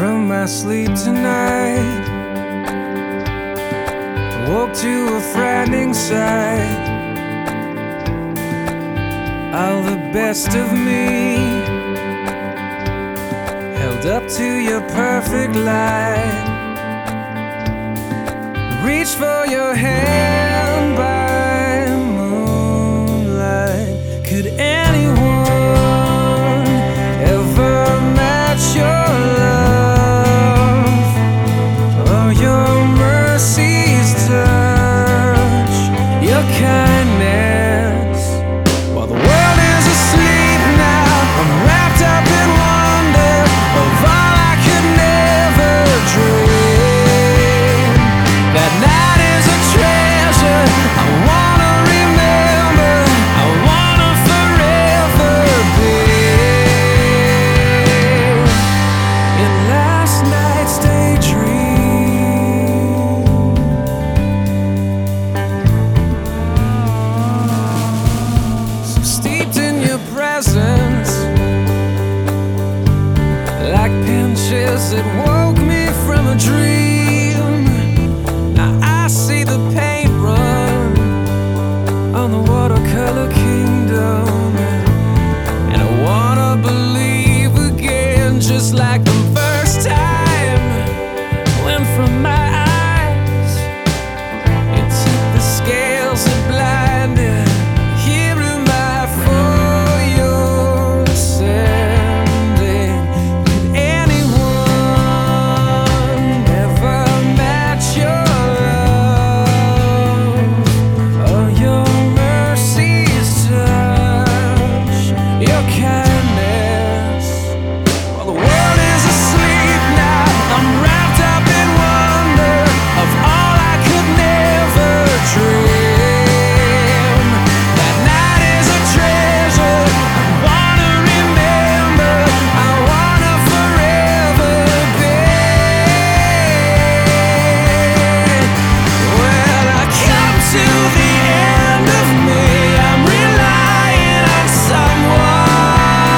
from my sleep tonight. Woke to a frightening sight. All the best of me held up to your perfect light. Reach for your hand by moonlight. Could anyone ever match your love or your mercy's touch, your kindness? While the world is asleep now, I'm wrapped up in wonder of all I could never dream. That night is a treasure I wanna remember, I wanna forever be. In last night's daydream, so steeped in your presence, like pinches that woke me from a dream. Now I see the paint run on the watercolor kingdom, and I wanna believe again, just like the first time. When from my eyes you took the scales that blinded. Here am I for your sending. Could anyone ever match your love or your mercy's touch, your kindness? While the world is asleep now, I'm wrapped up in wonder of all I could never dream. That night is a treasure I wanna remember, I wanna forever be. When I come to the end of me, I'm relying on someone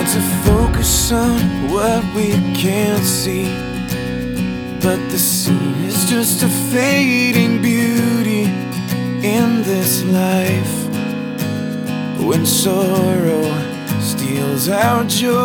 want to focus on what we can't see, but the scene is just a fading beauty in this life. When sorrow steals our joy,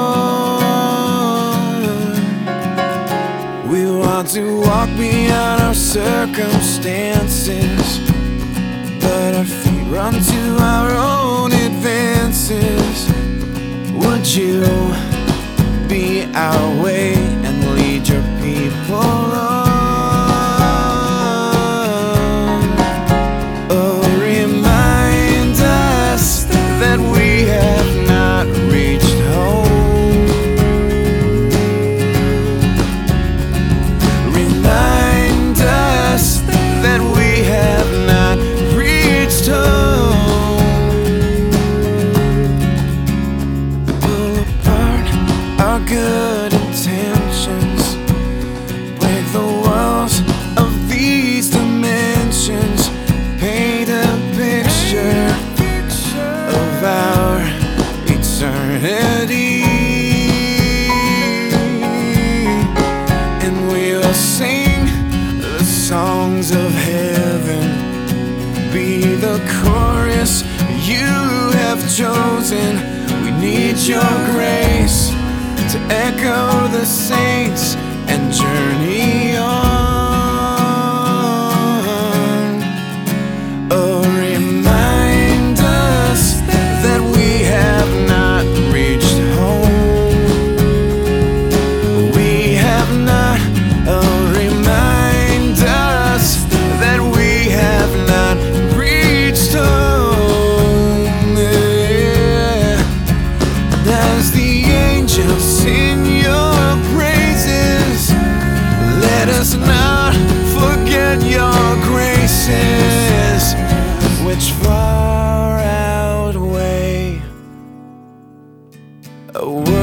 we want to walk beyond our circumstances, but our feet run to our own advances. Would you be our way and lead your people on? Oh, remind us that we have not reached home. Remind us that we have not reached home. Pull apart our good intentions, break the walls of these dimensions, paint a picture of our eternity, and we'll sing the songs of heaven, be the chorus you have chosen. We need your grace to echo the saints and journey on. Oh, remind us that we have not reached home. We have not. Oh, remind us that we have not reached home. Yeah. And as the angels sing your praises, let us not forget your graces, which far outweigh a world